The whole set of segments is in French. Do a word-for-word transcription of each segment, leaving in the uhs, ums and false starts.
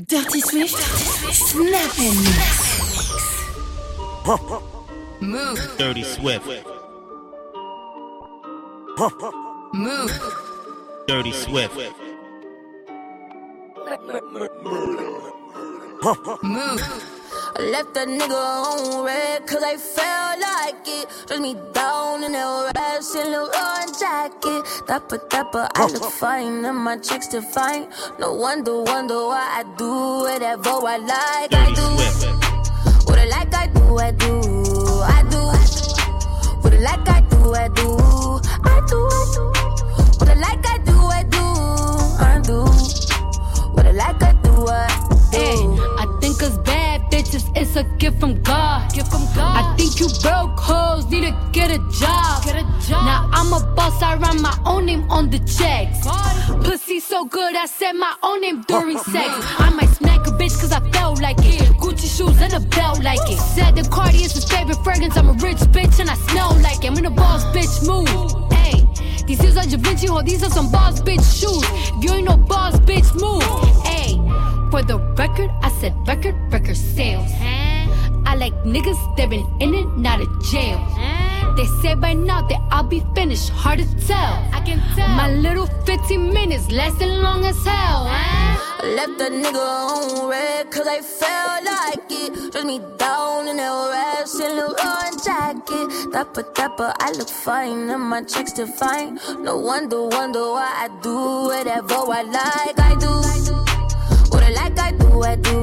Dirty Swift, Snap and Mix. Move. Dirty Swift. Move. Dirty Swift. Move. I left a nigga on red cause I felt like it. Dress me down in that rash and little run jacket. Dapper, dapper, I look fine and my checks define. No wonder, wonder why I do whatever I like. I do what I like, I do, I do, I do. What I like, I do, I do, I do. What I like, I do, I do, I do. What I like, I do, I do. Hey, I think us bad bitches, it's a gift from God. Gift from God. I think you broke hoes need to get a job. Get a job. Now I'm a boss, I write my own name on the checks. God. Pussy so good, I said my own name during sex. I might smack a bitch cause I felt like it. Gucci shoes and a belt like it. Said the Cardi is his favorite fragrance. I'm a rich bitch and I smell like it. I'm in a boss bitch mood. Hey, these shoes are Da Vinci, ho, these are some boss bitch shoes. If you ain't no boss bitch move. Hey, for the record, I said record, record sales. I like niggas that been in and out of jail. They say by now that I'll be finished, hard to tell. I can tell. My little fifteen minutes lasting long as hell. I left a nigga on red cause I felt like it. Dress me down in that rash and little run jacket. Dapper, dapper, I look fine and my checks define. No wonder, wonder why I do whatever I like. I do what I like, I do, I do,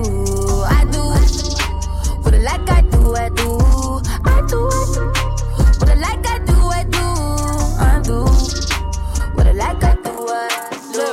I do. What I like, I do, I do, I do, I do. What I like, I do, I do, I do. What I like, I do, I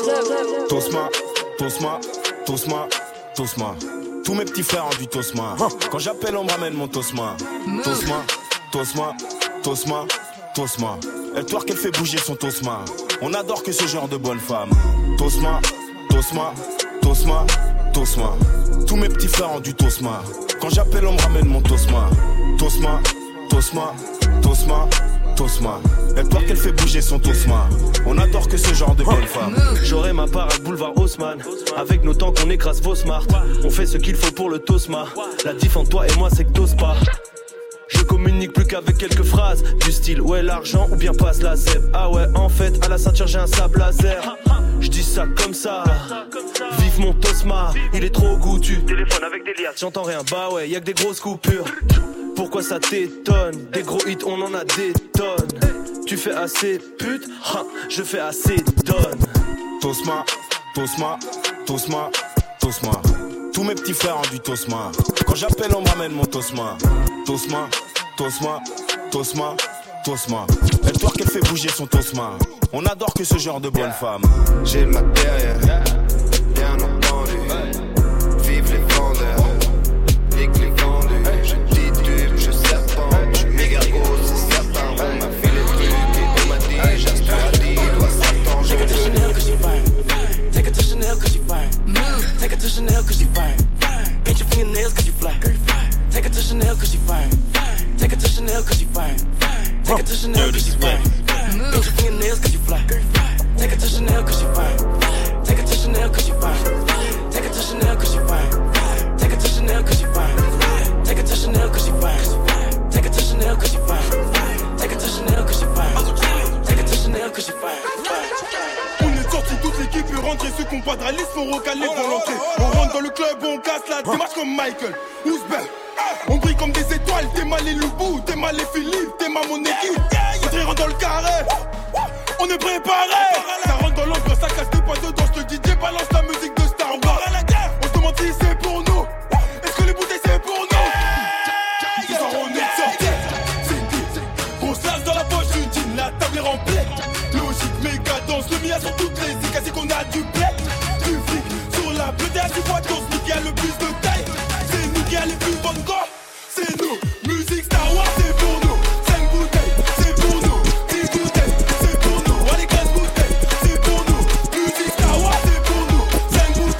do. Tosma, Tosma, Tosma, Tosma. Tous mes petits frères ont du Tosma. Quand j'appelle, on me ramène mon Tosma. Tosma, Tosma, Tosma, Tosma. Elle twerk, qu'elle fait bouger son Tosma. On adore que ce genre de bonne femme. Tosma, Tosma, Tosma, Tosma. Tous mes petits frères ont du Tosma. Quand j'appelle, on me ramène mon Tosma. Tosma, Tosma, Tosma, Tosma. Elle twerk, qu'elle fait bouger son Tosma. On adore que ce genre de bonne femme. J'aurai ma part à boulevard Haussmann. Avec nos temps qu'on écrase vos smart. On fait ce qu'il faut pour le Tosma. La diff entre toi et moi c'est que t'oses pas. Je communique plus qu'avec quelques phrases. Du style ouais l'argent ou bien passe la zèbre. Ah ouais en fait à la ceinture j'ai un sable laser. Je dis ça comme ça. Vive mon Tosma, il est trop goûtu. Téléphone avec des liasses, j'entends rien. Bah ouais y'a que des grosses coupures. Pourquoi ça t'étonne? Des gros hits on en a des tonnes. Tu fais assez pute, ha, je fais assez donne. Tosma, Tosma, Tosma, Tosma. Tous mes petits frères ont du Tosma. Quand j'appelle on me ramène mon Tosma. Tosma, Tosma, Tosma, Tosma. Elle twerk, qu'elle fait bouger son Tosma. On adore que ce genre de bonne femme. J'ai le matériel, bien entendu. Vive les vendeurs, nique les vendus. Je titube, je serpente, je suis méga gros, c'est certain. On m'a fait les trucs et on m'a dit, j'aspire à dix, dois s'attendre. Take it to Chanel cause she fine. Take it to Chanel cause she fine. Take it to Chanel cause she fine. Paint your fingernails cause you fly. Take it to Chanel cause she fine. Take it to Chanel cause you fine. Take it to Chanel cause you fine. Paint your fingernails cause you fly. Take it to Chanel cause you fine. Take it to Chanel cause you fine. Take it to Chanel cause you fine. Take it to Chanel cause you fine. Take it to Chanel cause you fine. Take it to Chanel cause you fine. Take it to Chanel cause you fine. Take it to Chanel cause you fine. On est sorti toute l'équipe et rentré ceux qui ont pas de rallye sont recalés pour l'entrée. On rentre dans le club, on casse la démarche comme Michael Ousbel. On brille comme des étoiles, t'es mal les Loubou, t'es mal les Philippe, t'es mal mon équipe. Audrey rentre dans le carré, on est préparé. Ça rentre dans l'ambiance, ça casse des points dedans. Je te D J balance la musique de Star Wars. On se demande si c'est pour nous, est-ce que les bouteilles c'est pour nous? Ils en on est sortis, c'est dit. Grosse lasse dans la poche du jean, la table est remplie. Logique, méga danse, le mia sur toutes les îles, c'est qu'on a du blé. Du flic, sur la peut-être du bois d'os, nous qui a le plus de taille. C'est nous qui a les plus bonnes gars. C'est nous, musique Star Wars, c'est pour nous. Cinq bouteilles, c'est pour nous. Dix bouteilles, c'est pour nous. Allez, quinze bouteilles, c'est pour nous. Musique Star Wars, c'est pour nous. Cinq bouteilles.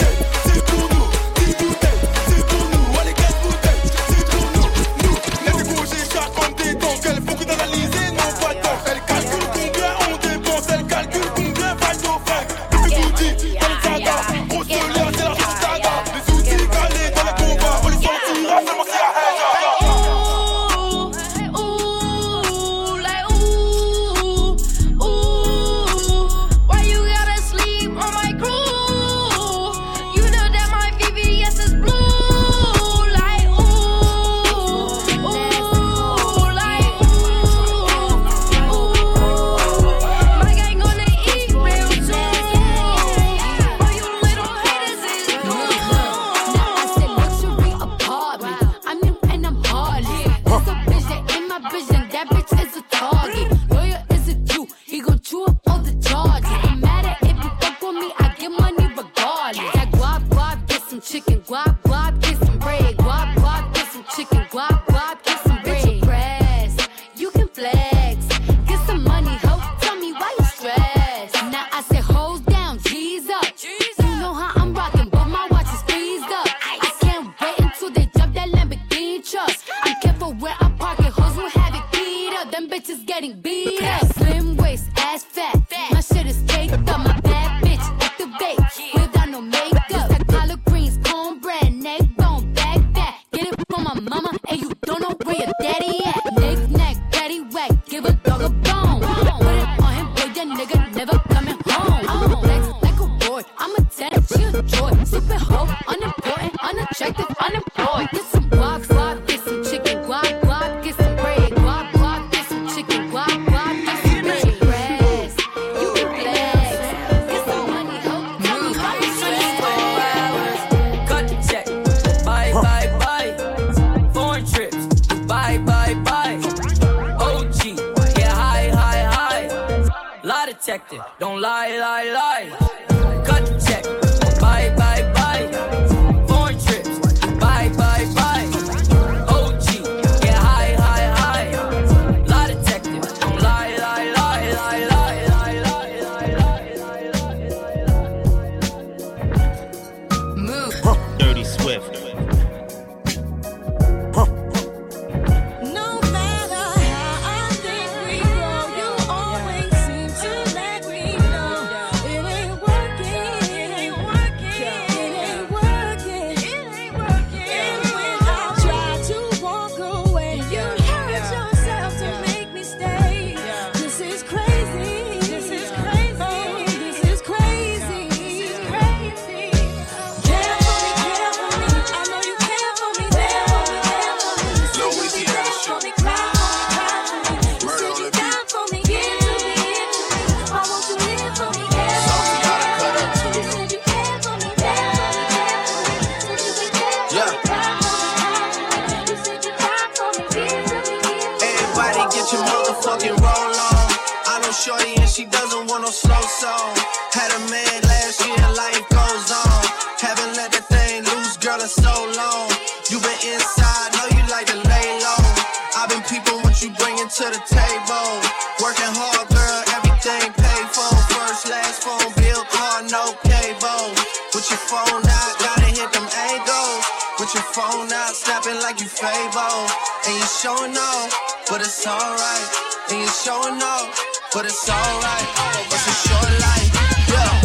chicken. Guap, guap, get some bread. Guap, guap, get some chicken. Guap, guap, get some bread. Bitch, press, you can flex. Get some money, ho. Tell me why you stress. Now I said, hoes down, G's up. You know how I'm rocking, but my watch is freezed up. I can't wait until they jump that Lamborghini truck. I'm careful where I park it, hoes will have it beat up. Them bitches getting beat up. Slim waist, ass fat. My shit is caked up. My bad bitch activate without no makeup. That collard greens, cornbread, neck bone, back that. Get it from my mama, and you don't know where your daddy at. Nick nack, daddy whack, give a dog a bone. Put it on him, boy, that nigga never coming home. I'm a flex like a boy, I'm a ten, she a joy. Super hoe, unimportant, unattractive, unemployed. Get some guap, guap, get some chicken. Guap, guap, get some bread. Guap, guap, get some chicken. Guap, guap, get some bread. Press, you can flex. Get some money, ho. Tell me why you stress. Cut the check. Bye, bye, bye. Foreign trips. Bye, bye, bye. O G. Yeah, high, high, high. Lie detector. Don't lie, lie, lie. Cut the check. Bye, bye, bye. Foreign trips. Bye, bye, bye. O G. Yeah, high, high, high. Lie detector. Don't lie, lie, lie, lie, lie, lie, lie, lie, lie, lie. Move. Dirty Swift. No matter how I think we go, you always seem to let me know it ain't working, it ain't working, it ain't working, it ain't working. And when I try to walk away, you hurt yourself to make me stay. This is crazy, this is crazy, oh, this is crazy, this is crazy. Care for me, care for me. I know you care for me, care for me, care for me. You said you be there for me, cry for me, cry for me. You said you die for me, give to me, give to me. I want you live for me, care for me, care for me. You said you care for me, care for me, care for me. You said you be there for me, cry for me, cry for me. You said you die for me, give to me, give to me. Everybody get your motherfucking roll on. I know shorty and she doesn't want no slow song. Had a man last year, life goes on. Haven't let that thing loose, girl, in so long. You been inside, know you like to lay low. I've been peeping what you bringing to the table. Working hard, girl, everything paid for. First, last phone bill, car, no cable. With your phone out, gotta hit them angles. With your phone out, snapping like you Fable. And you showing off, but it's alright. And you showing off, but it's alright. It's a short life, yeah.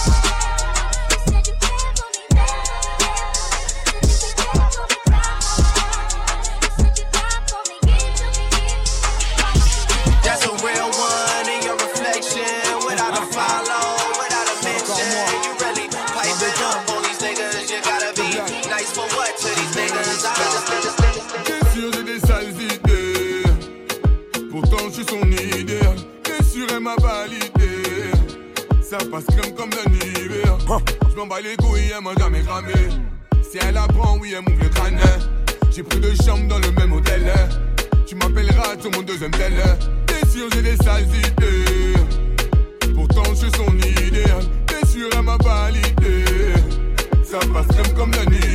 That's a real one in your reflection. Without a follow, without a mention. You really piping up on these niggas. You gotta be nice for what to these niggas? I understand. T'es sûr j'ai des sales idées, pourtant je suis son idéal. T'es sûr elle m'a validé, ça passe crème comme le hiver. Je m'en bats les couilles, elle m'a jamais cramé. Si elle apprend, oui elle m'ouvre le crâne. J'ai pris deux chambres dans le même hôtel. Tu m'appelleras sur mon deuxième tel. T'es sûr j'ai des sales idées, pourtant je suis son idéal. T'es sûr elle m'a validé, ça passe crème comme le hiver.